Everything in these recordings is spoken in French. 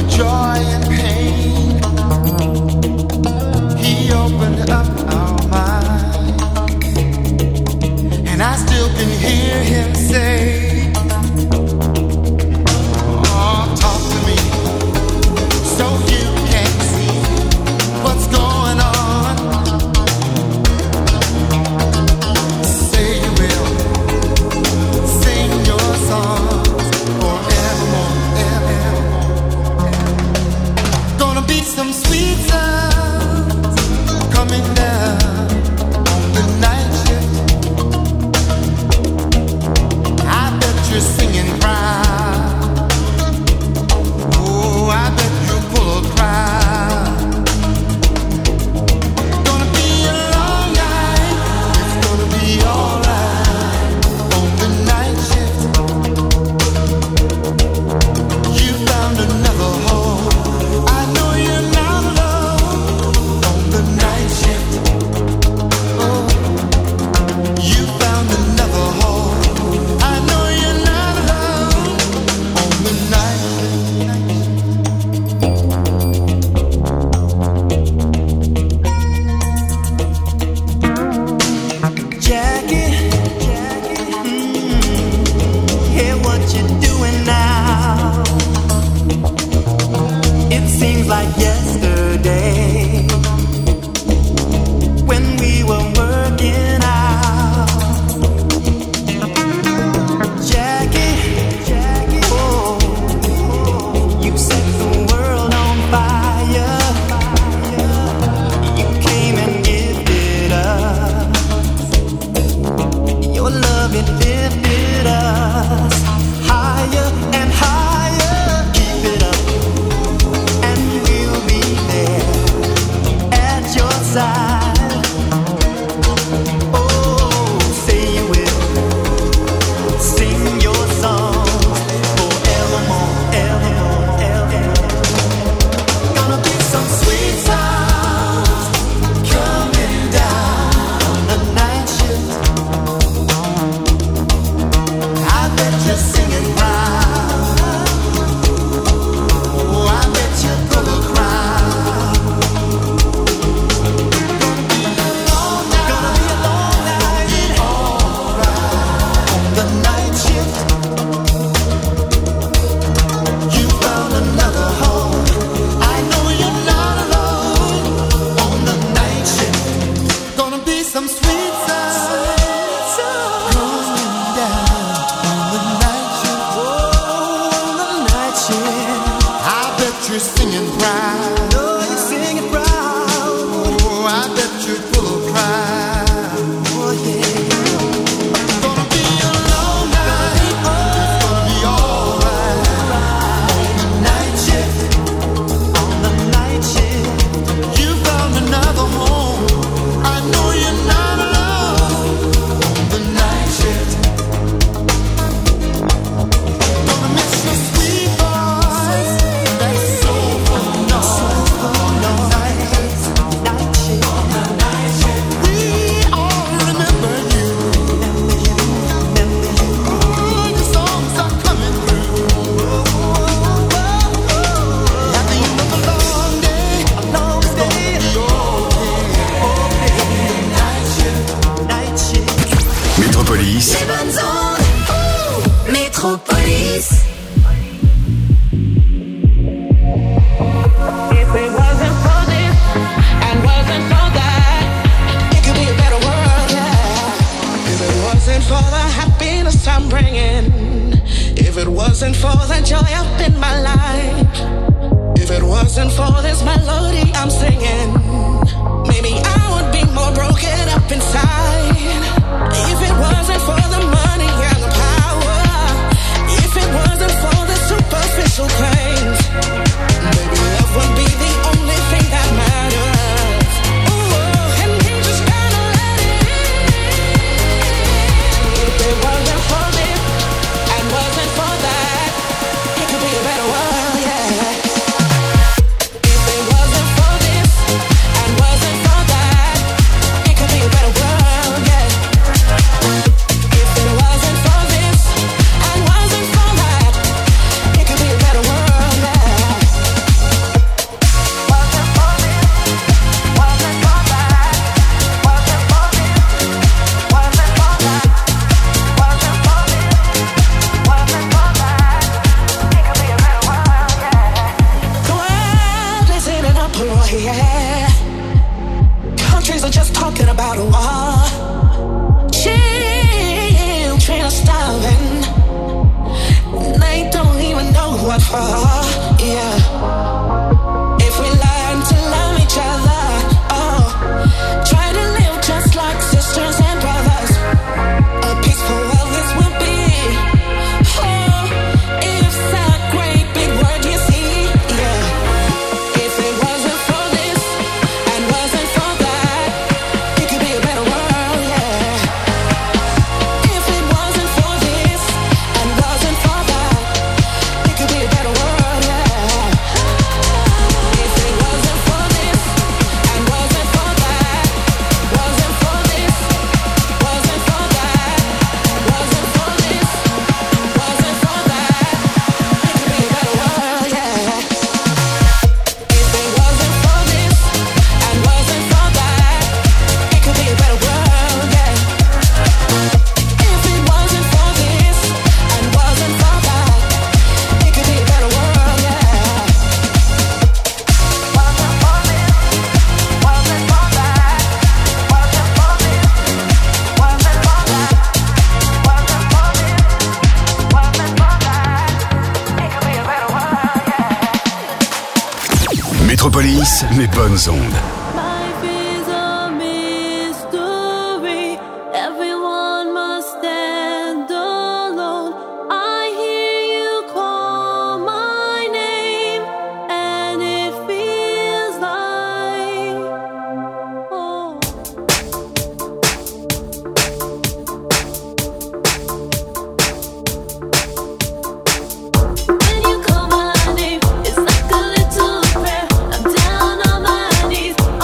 joy and pain. He opened up our mind, and I still can hear him say, oh, talk to me so you can see what's going on. Say you will sing your songs forevermore, evermore. Gonna be some sweet sounds coming down on the night shift. I bet you're singing proud. Oh, I bet you're full of pride. Gonna be a long night. It's gonna be alright on the night shift. You found another home. I know you're not alone on the night shift. Oh, you found another home. I know you're not alone on the night shift. Jackie, hear what you're doing now. It seems like yesterday when we were working out. Jackie, oh, you set the world on fire. You came and gifted us your love, it lifted us higher and higher. Keep it up, and we'll be there at your side. Oh, say you will sing your songs forevermore, evermore, evermore. Gonna be some sweet sounds coming down on the night shift. I bet you're singing proud. Oh, I bet you're full of pride. Gonna be a long night. Alright on the night shift. You found another home. I know you're not alone on the night shift. Gonna be some sweet sounds coming down on the night shift. Oh, on the night shift. I bet you're singing proud. Oh, you're singing proud. Oh, I bet you're full of pride. Oh, yeah. Gonna be a long night. It's gonna be alright on the night shift. On the night shift. You found another home. I know you're not alone on the night shift. Gonna miss your sweet voice, that soulful note. Métropolis, les bonnes ondes. When you call my name, it's like a little prayer. I'm down on my knees.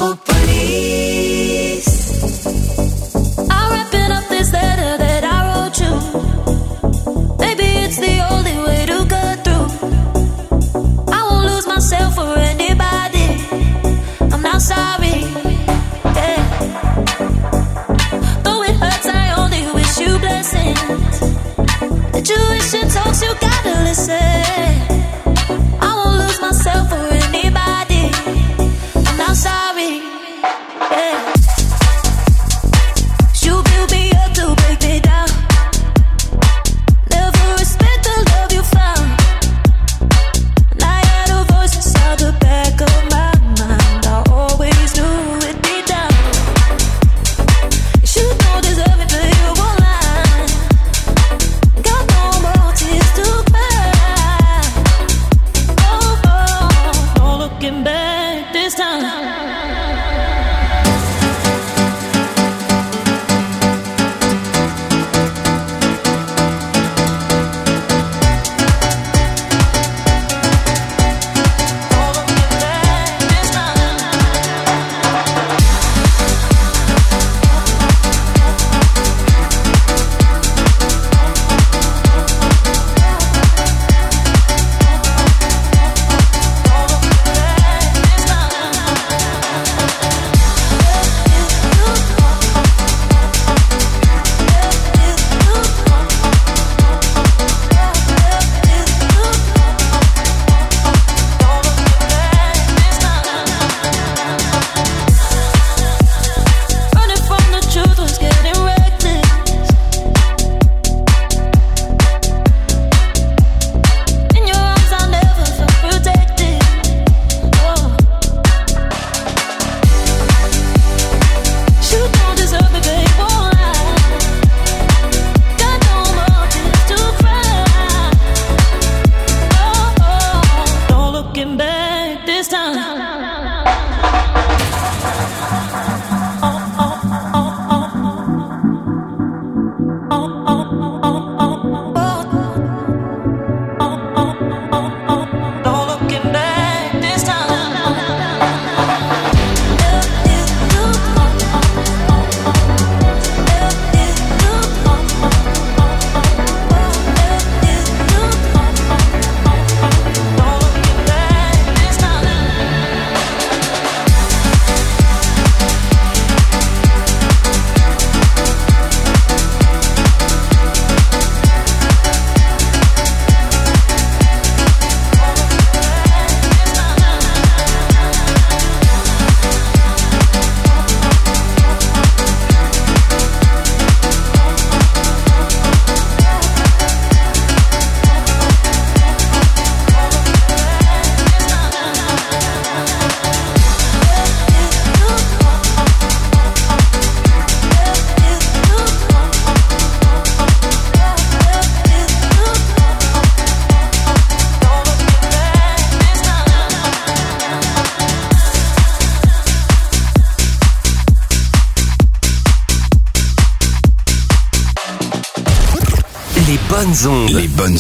bonnes ondes. Les bonnes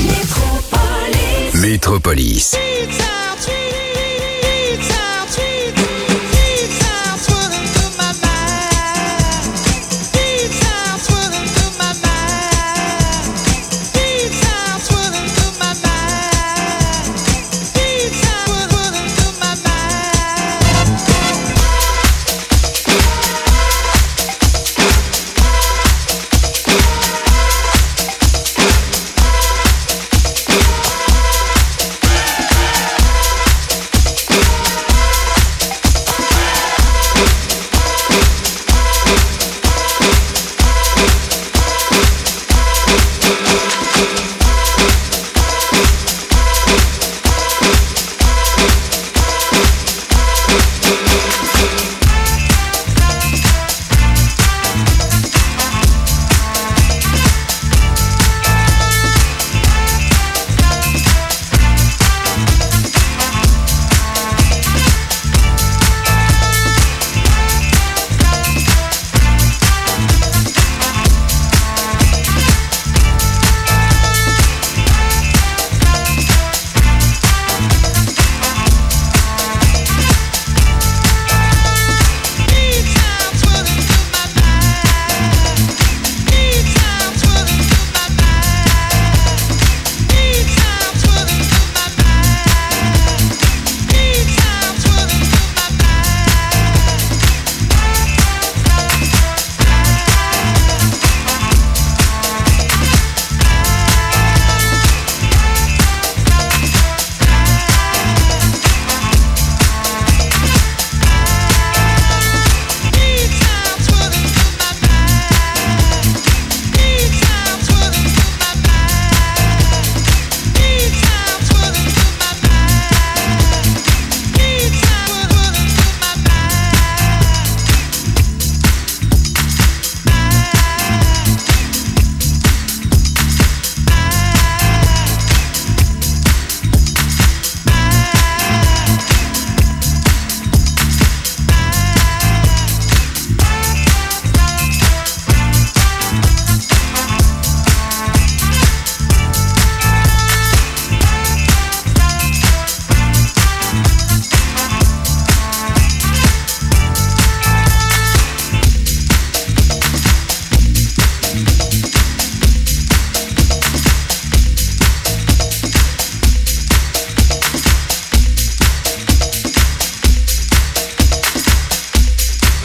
ondes. Métropolis.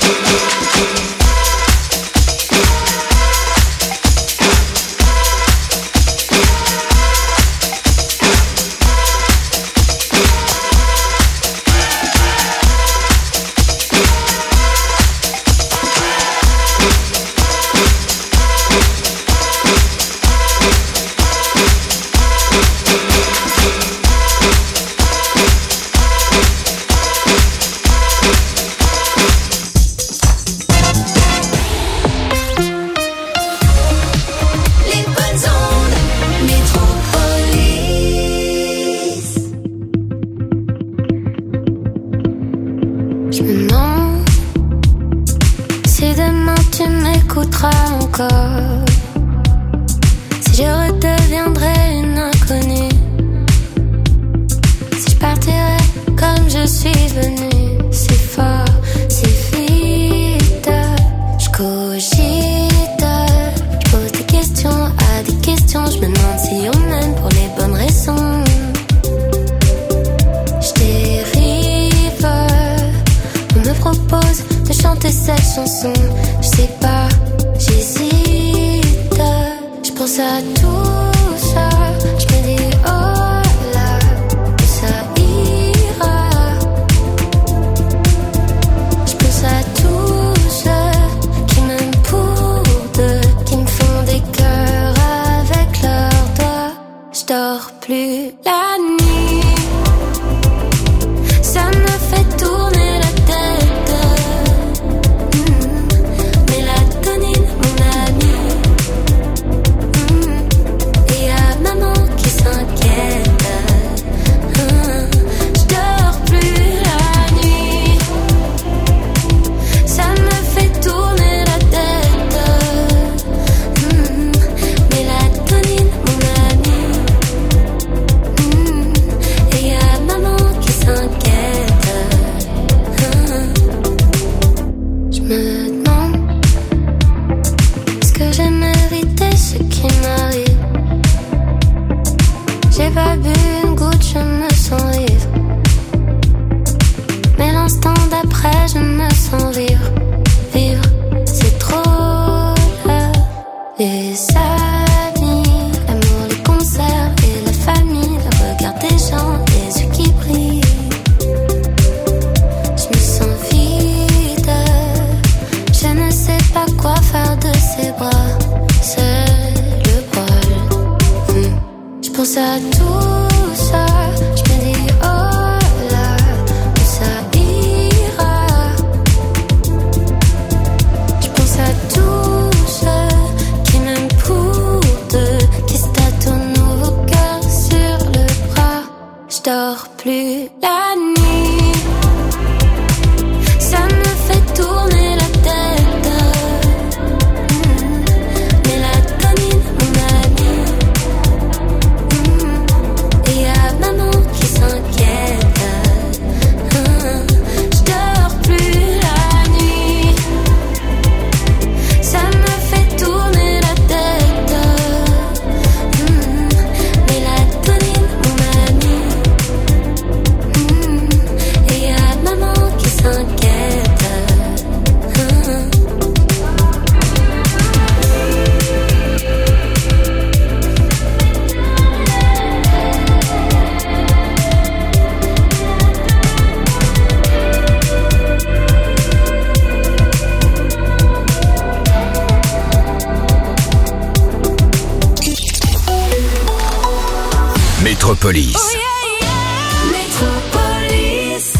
Métropolis. Oh yeah, yeah. Métropolis.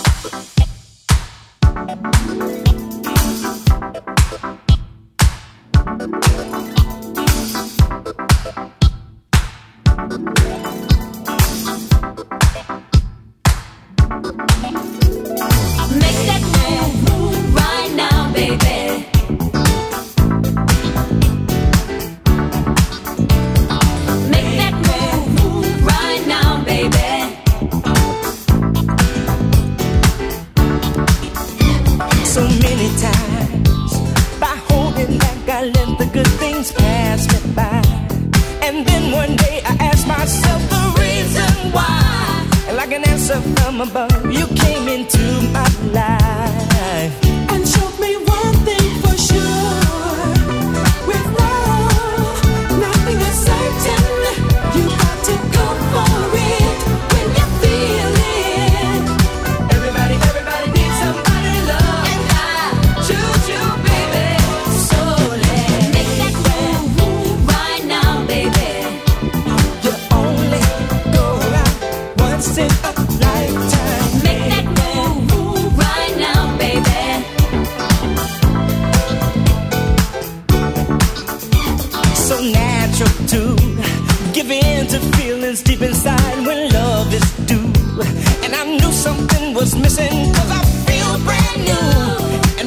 Make that move right now, baby. Make that move right now, baby. So many times by holding back I let the good things pass me by. And then one day I asked myself the reason why. And like an answer from above, you came into my life and showed me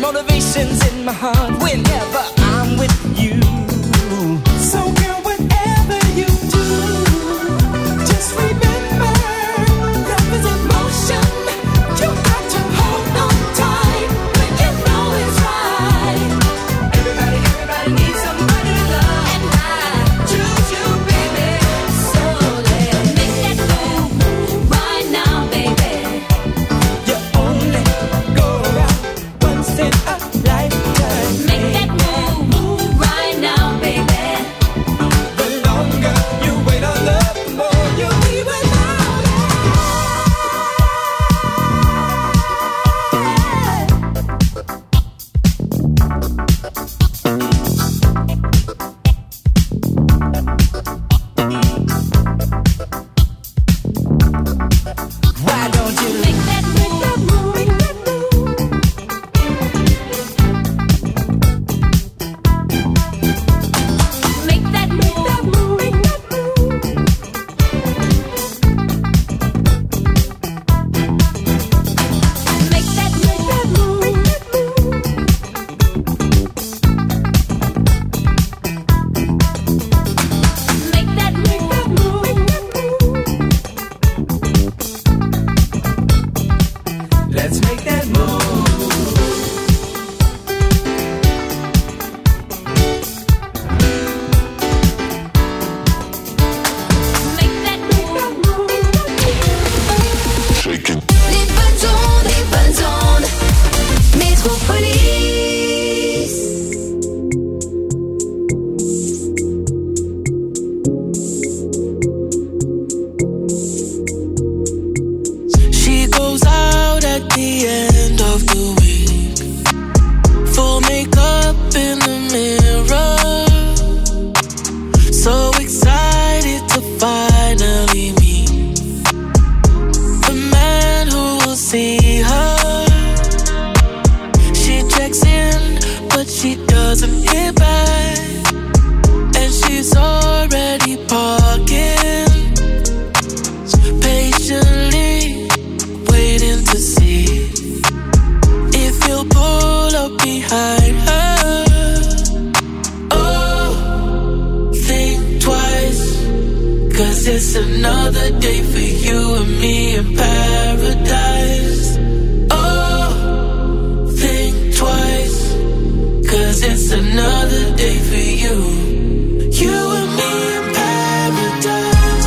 motivation's in my heart whenever I'm with you. So girl, whatever you do, just remember, love is emotion. You got to hold on tight when you know it's right. Everybody needs somebody to love, and I choose you, baby. So let's make that move right now, baby. You only go around once in a lifetime. Make that move right now, baby. The longer you wait on love, the more you'll be without it. Why don't you make that move? Make that move. Make that move. Make that move. Make that move. Make that move. Let's make that move. Make that move. Les bonnes ondes, Métropolis. She goes out at the end of the week, full makeup in the mirror, so excited to finally meet the man who will see her. She checks in, but she doesn't hear back, and she's already parking, patiently waiting to see if you'll pull up behind her. Oh, think twice, 'cause it's another day for you and me in paradise. Oh, think twice, 'cause it's another day for you. You and me in paradise.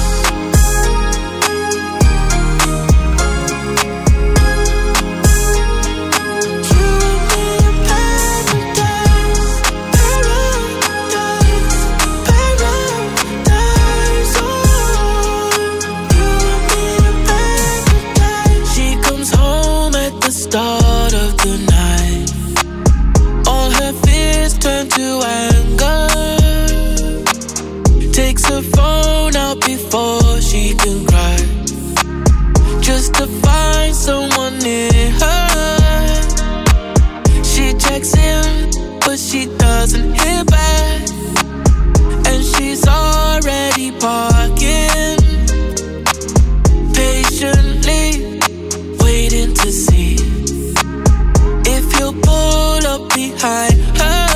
You and me in paradise. Paradise. Paradise. Oh, you and me in paradise. She comes home at the start of the night. All her fears turn to anger. Takes her phone out before she can cry, just to find someone near her. She checks in, but she doesn't hear back, and she's already parking, patiently waiting to see if you'll pull up behind her.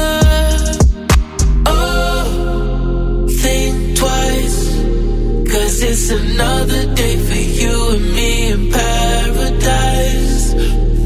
Oh, think twice, 'cause it's another day for you and me in paradise.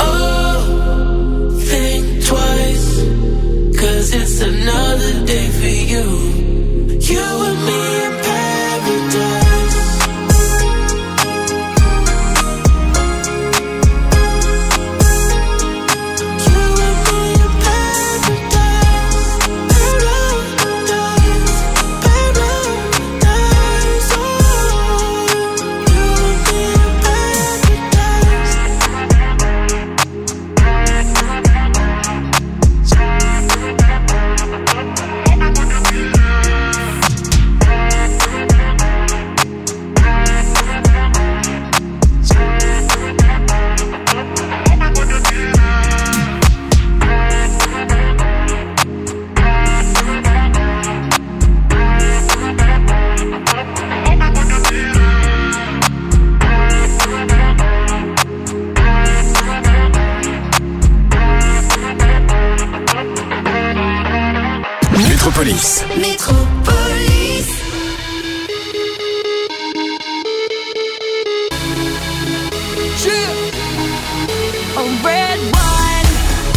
Métropolis. Métropolis. Red wine,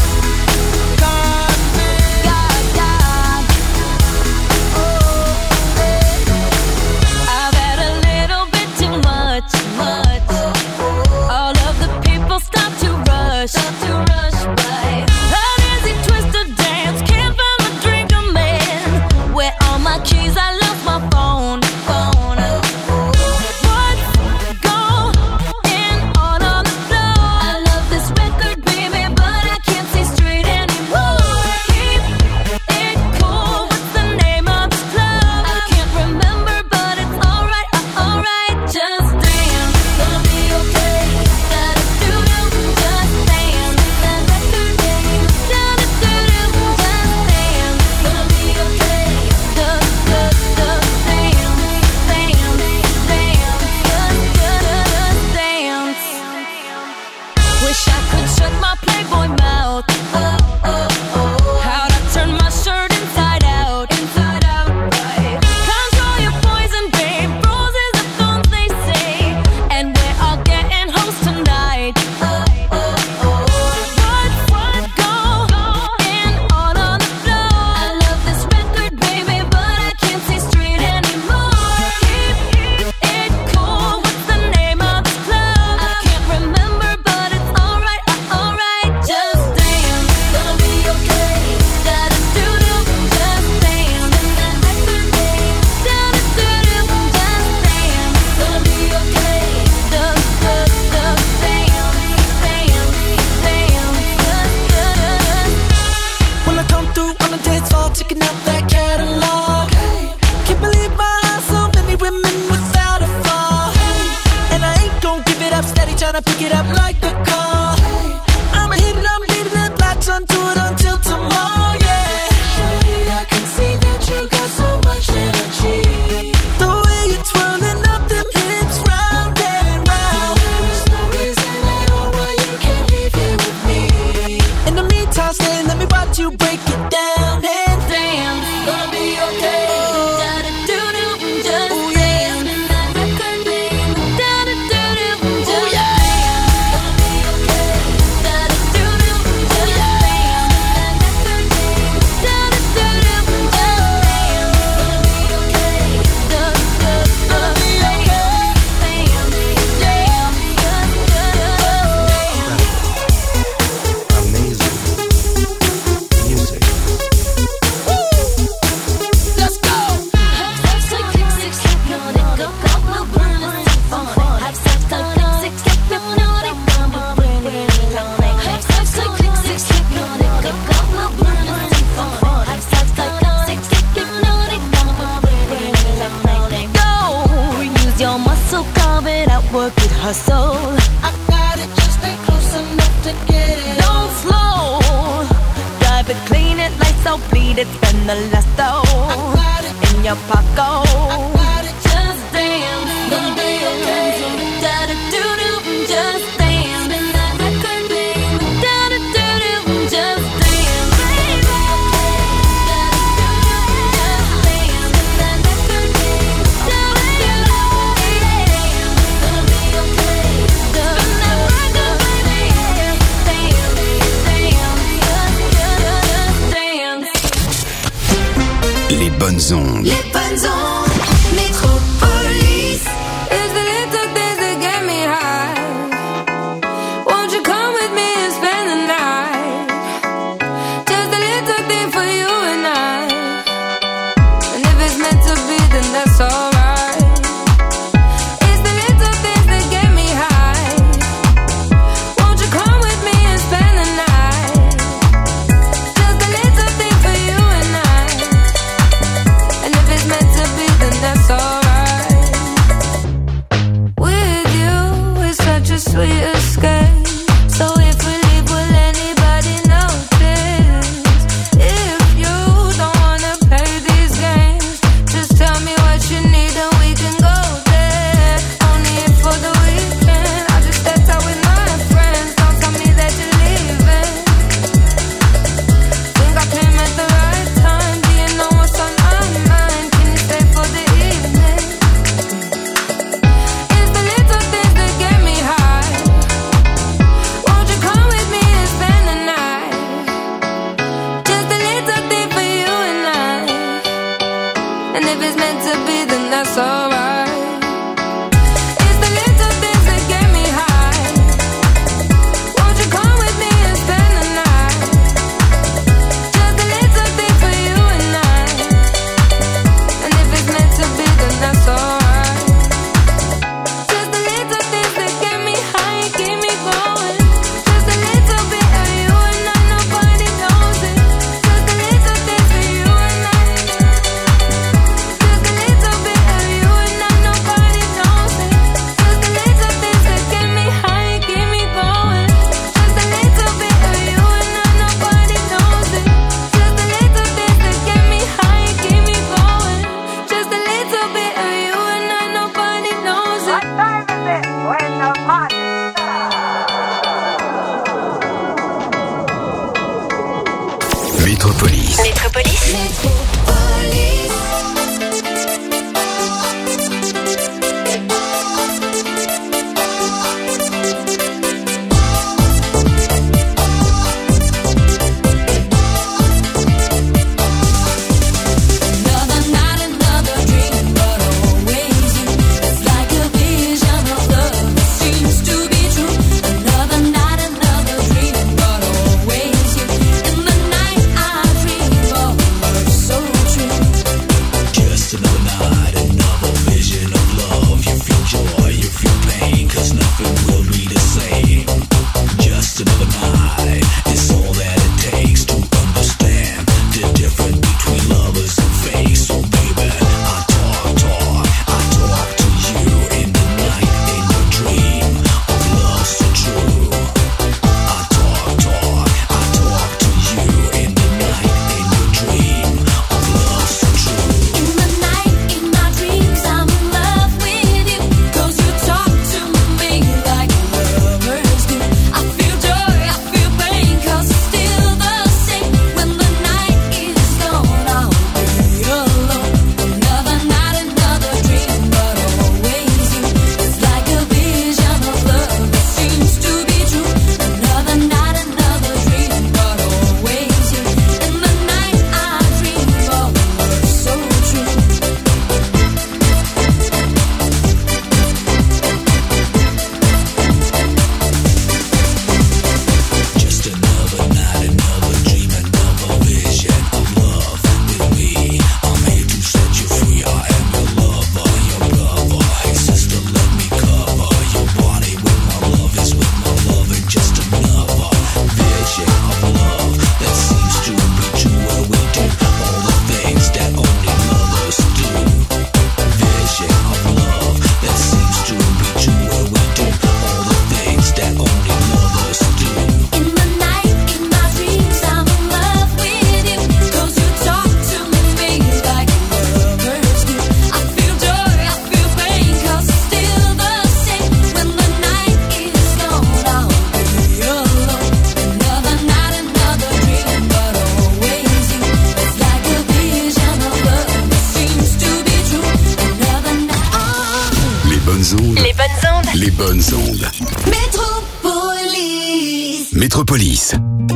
gone, God. I've had a little bit too much. All of the people stop to rush by. An easy twist to dance, can't find my drink, I'm in. Where all my keys, I lost my phone. Les bonnes ondes. Les bonnes ondes. Métropolis. It's the little things that get me high. Won't you come with me and spend the night? Just a little thing for you and I. And if it's meant to be, then that's alright. It's the little things that get me high. Won't you come with me and spend the night? Just a little thing for you and I. And if it's Métropolis. Les bonnes ondes. Métropolis.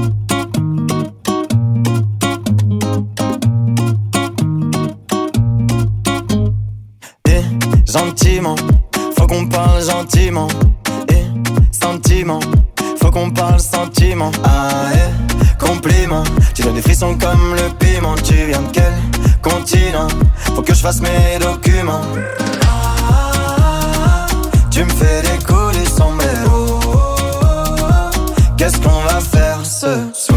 Gentiment, faut qu'on parle gentiment. Sentiment, faut qu'on parle sentiment. Compliment, tu donnes des frissons comme le piment. Tu viens de quel continent? Faut que je fasse mes documents. Tu me fais décoller sombrero. Qu'est-ce qu'on va faire ce soir?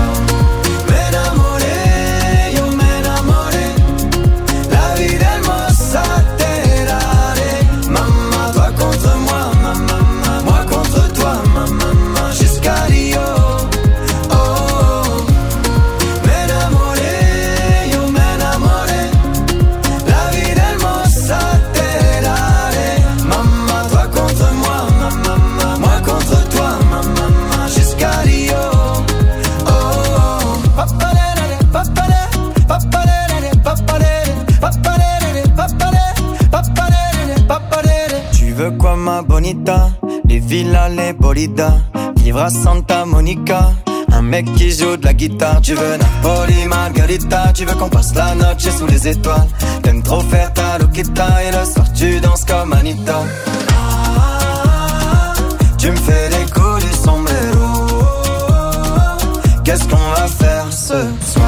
Quoi ma bonita, les villas, les bolidas, vivre à Santa Monica, un mec qui joue de la guitare. Tu veux Napoli, Margarita, tu veux qu'on passe la noche sous les étoiles. T'aimes trop faire ta loquita et le soir tu danses comme Anita. Tu me fais des coups du sombrero. Qu'est-ce qu'on va faire ce soir?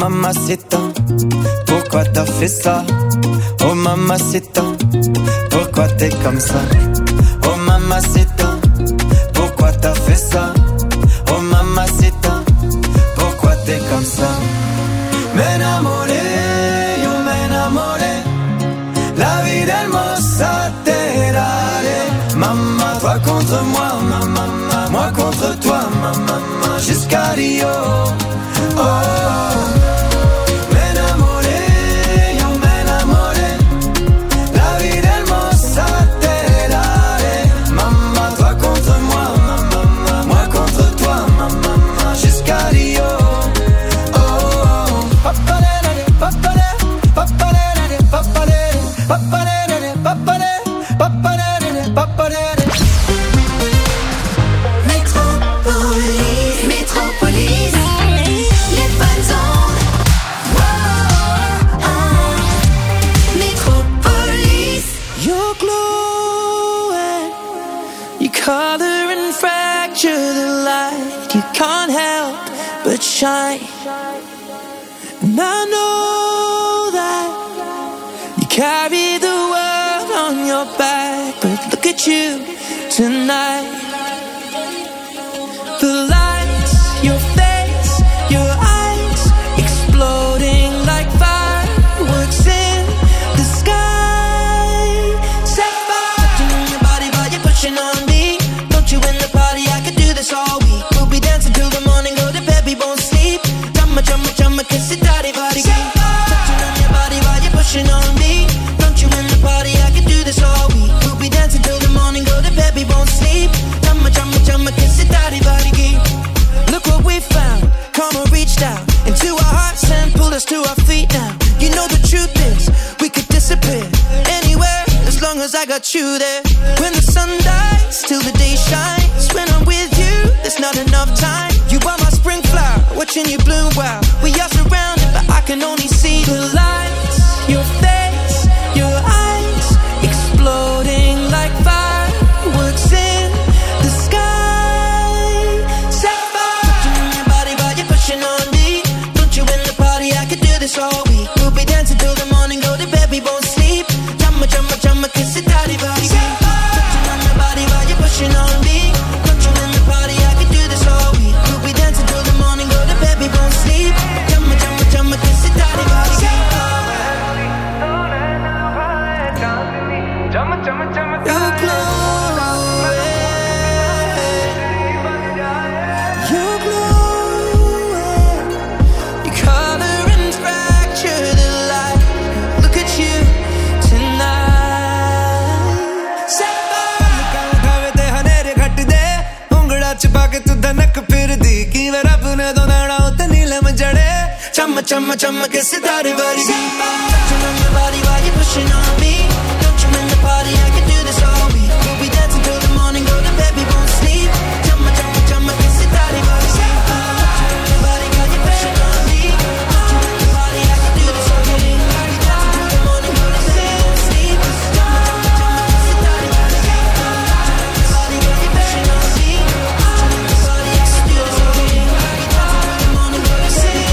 Mamacita, pourquoi t'as fait ça? Oh mamacita, pourquoi pourquoi t'es comme ça? Oh mamacita, pourquoi t'as fait ça? Oh mamacita, pourquoi t'es comme ça? M'enamoré, yo m'enamoré, la vie del mozzarella. Maman, toi contre moi, maman, moi contre toi, maman, jusqu'à Rio. Oh, m'enamoré, yo m'enamoré, la vie del mozzarella. Maman, toi contre moi, maman, moi contre toi, maman, jusqu'à Rio. Oh, papalere, papalere, papalere, papalere, papalere, papalere, papalere, papalere. Métropolis, Métropolis, les bonnes ondes. Wow, Métropolis. You're glowing, your color and fracture the light. You can't help but shine. And I know that you carry the world on your back, but look at you tonight. The lights, your face, your eyes, exploding like fireworks in the sky. Set fire, touching on your body while you're pushing on me. Don't you in the party? I could do this all week. We'll be dancing till the morning, go to bed, we won't sleep. Chumma, chumma, chumma, kiss it, daddy, body. Touching on your body while you're pushing on me. Don't you in the party? I could do this all week. We'll be dancing till the morning, go to bed, we won't sleep. Chumma, chumma, chumma, kiss it, daddy, body. Look what we found. Karma reached out into our hearts and pulled us to our feet now. You know the truth is, we could disappear anywhere as long as I got you there. When the sun dies, till the day shines. When I'm with you, there's not enough time. You are my spring flower, watching you bloom wild. We are surrounded, but I can only see the lights. Your face, your eyes, exploding like fireworks in the sky. This all week, we'll be dancing till the morning, go to bed, we won't sleep. Chumma, chumma, chumma, kiss it, daddy, body. Touching on your body while you're pushing on me. Don't you in the party? I could do this all week. We'll be dancing till the morning, go to bed, we won't sleep. Chumma, chumma, chumma, kiss it, daddy, body. You're glowing, you're glowing, your color and fracture the light. Look at you tonight. Set fire. खावे ते हनेरे घट दे उंगड़ा छुपा के तू धनक फिर दी की वे रब ने दो नाड़ा उते नीलम जड़े Chumma, chumma, chumma, kiss it, daddy, body. Touching on your body while you're pushing on me. Don't you in the party? I can do this all week. We'll be dancing till the morning, go to bed, we won't sleep. Chumma, chumma, chumma, kiss it, daddy, body. Touching on your body while you're pushing on me. Don't you in the party? I can do this all week. We'll be dancing till the morning, go to bed, we won't sleep. Chumma, chumma, chumma, kiss it, daddy, body. Touching on your body while you're pushing on me. Don't you in the party? I can do this all week. We'll be dancing till the morning, go to bed, we won't sleep.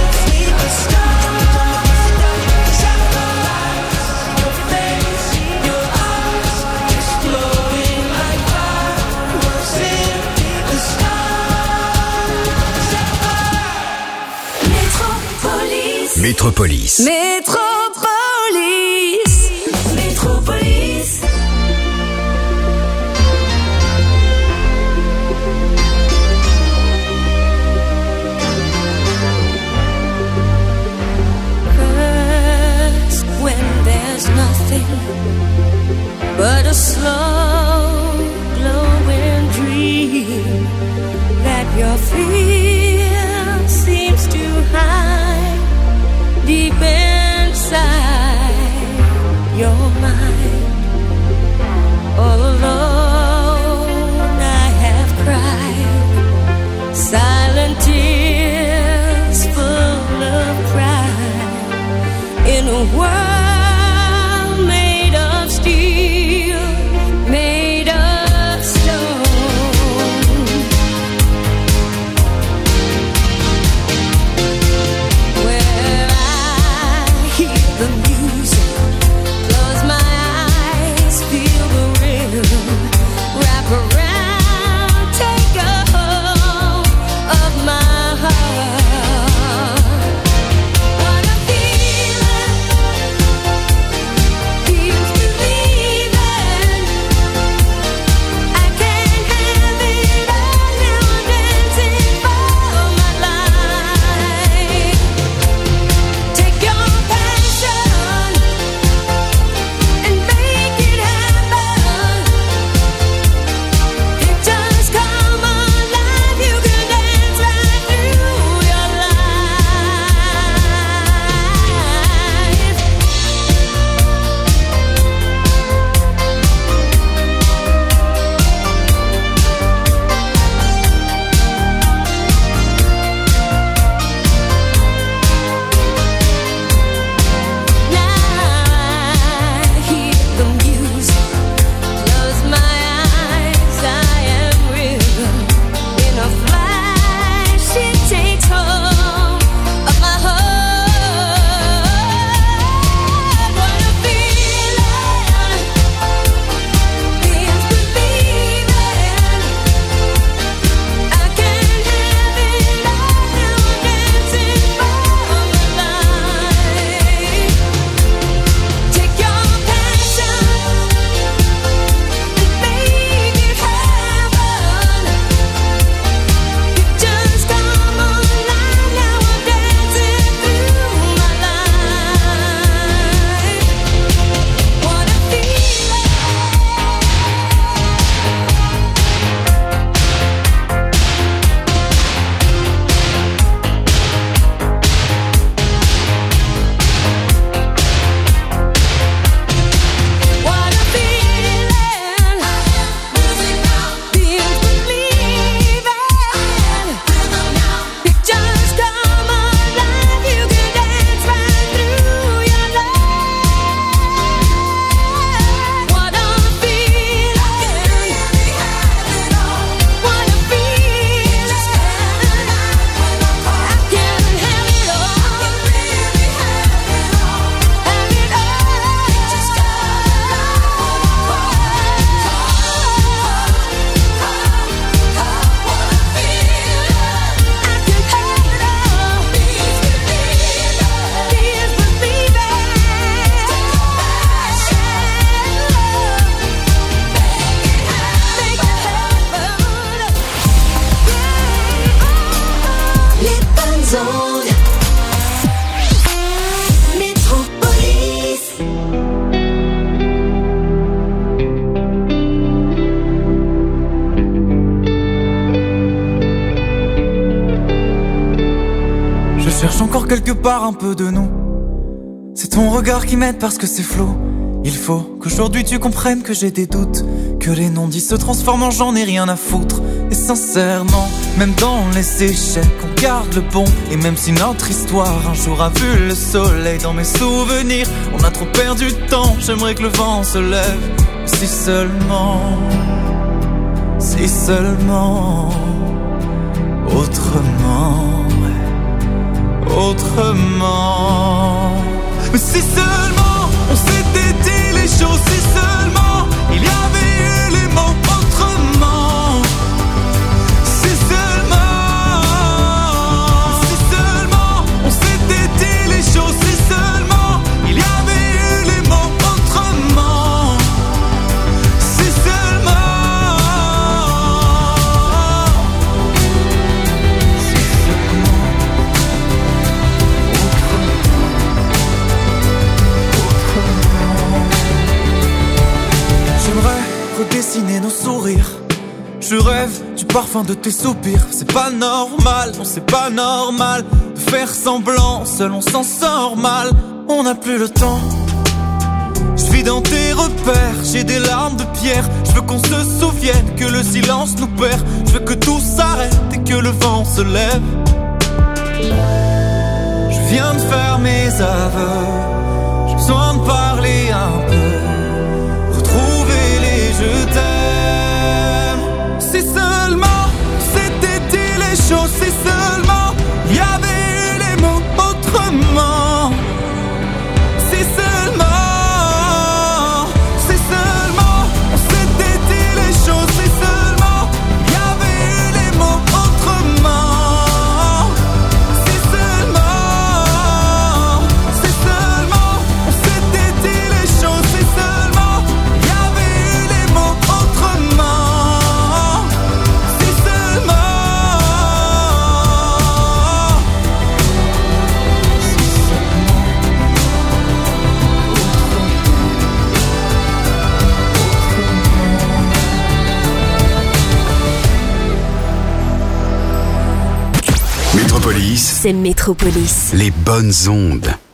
Métropolis. Métropolis. Métropolis. First, when there's nothing but a slow glowing dream that your fear seems to hide deep inside your mind. All alone I have cried silent tears full of pride in a world made of steel, made of stone. Where I hear the music, close my eyes, feel the cache encore quelque part un peu de nous. C'est ton regard qui m'aide parce que c'est flou. Il faut qu'aujourd'hui tu comprennes que j'ai des doutes, que les non-dits se transforment en j'en ai rien à foutre. Et sincèrement, même dans les échecs, on garde le bon. Et même si notre histoire un jour a vu le soleil, dans mes souvenirs, on a trop perdu de temps. J'aimerais que le vent se lève. Si seulement, autrement, autrement. Mais si seulement on s'était dit les choses, si seulement il y avait eu les mots autrement. Si seulement on s'était dit les choses, si seulement il y avait eu les mots autrement. Si seulement. Redessiner nos sourires. Je rêve du parfum de tes soupirs. C'est pas normal, non c'est pas normal de faire semblant, seul on s'en sort mal. On n'a plus le temps. Je vis dans tes repères, j'ai des larmes de pierre. Je veux qu'on se souvienne que le silence nous perd. Je veux que tout s'arrête et que le vent se lève. Je viens de faire mes aveux. J'ai besoin de parler un peu, retrouver les je t'aime. Si seulement c'était dit les choses, si seulement il y avait eu les mots autrement. Si seulement on s'était dit les choses, si seulement il y avait eu les mots autrement. Si seulement on s'était dit les choses, si seulement il y avait eu les mots autrement. Si seulement. Métropolis, C'est Métropolis. les bonnes ondes.